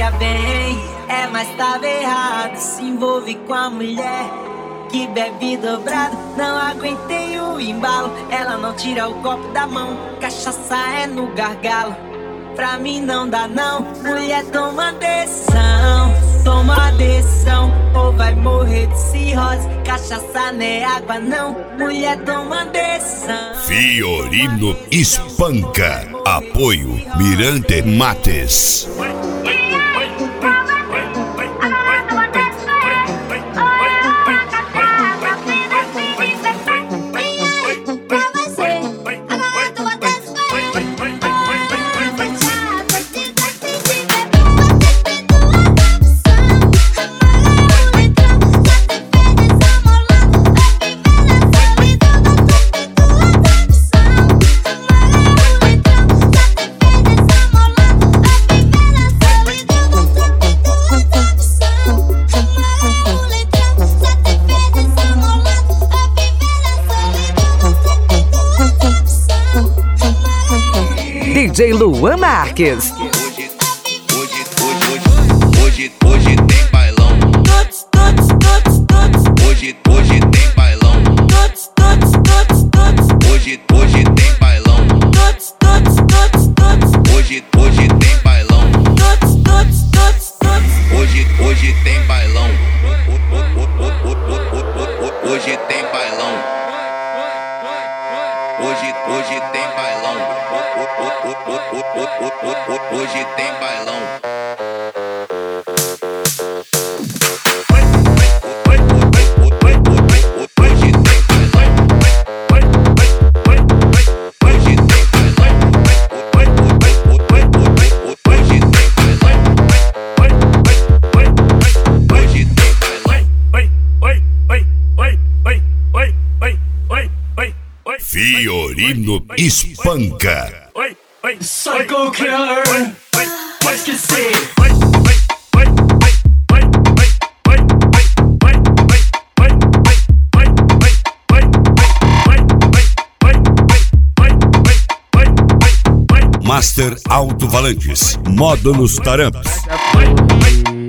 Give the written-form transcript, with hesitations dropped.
queria bem, mas tava errado. Se envolve com a mulher que bebe dobrado. Não aguentei o embalo, ela não tira o copo da mão. Cachaça é no gargalo, pra mim não dá não. Mulher, toma decisão, ou vai morrer de cirrose. Cachaça não é água não, mulher, toma decisão. Fiorino espanca. Apoio Mirante Mates. DJ Luan Marques. Hoje tem bailão. Hoje tem bailão. Hoje tem bailão. Hoje tem bailão. Hoje tem bailão. Hoje tem bailão. Hoje tem bailão. Hoje tem bailão. Fiorino espanca. Psycho Killer, pode esquecer. Master Alto Valantes. Modo nos tarampas.